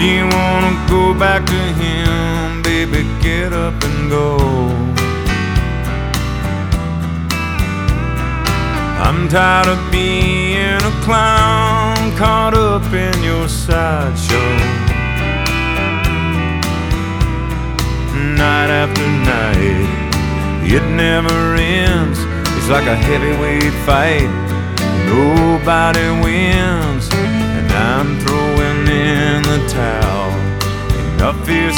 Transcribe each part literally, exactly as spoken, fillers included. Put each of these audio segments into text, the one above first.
you wanna go back to him, baby, get up and go. I'm tired of being a clown caught up in your sideshow. Night after night, it never ends. It's like a heavyweight fight. Nobody wins, and I'm throwing in the towel. Enough is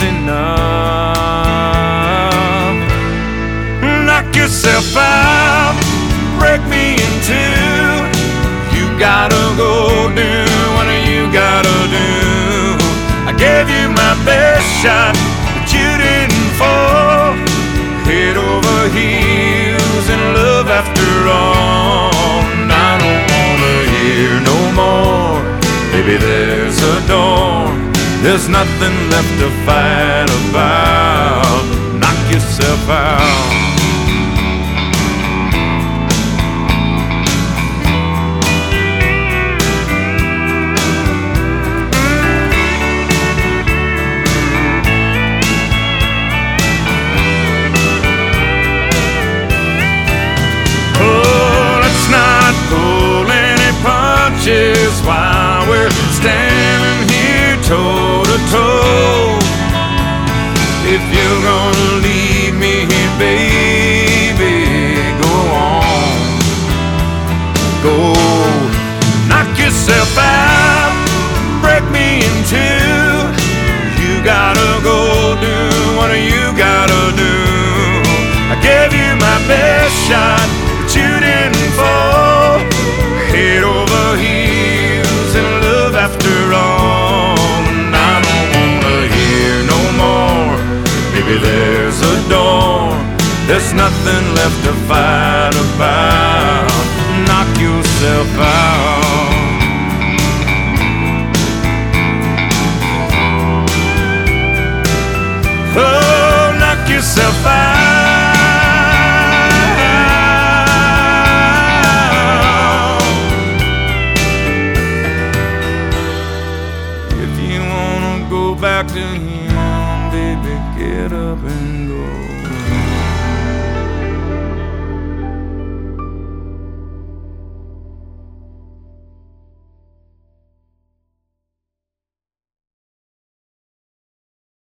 enough. Knock yourself out, break me in two. You gotta go do what you gotta do. I gave you my best shot, but you didn't fall. Head over heels in love after all. And I don't wanna hear no more. Baby, there's a door. There's nothing left to fight about. Knock yourself out. Is why we're standing here toe to toe. If you're gonna leave me here, baby, go on, go. Knock yourself out, break me in two. You gotta go do what you gotta do. I gave you my best shot, but you didn't fall. Head over heels in love after all. And I don't wanna hear no more. Maybe there's a door. There's nothing left to fight about. Knock yourself out. Oh, knock yourself out. Back to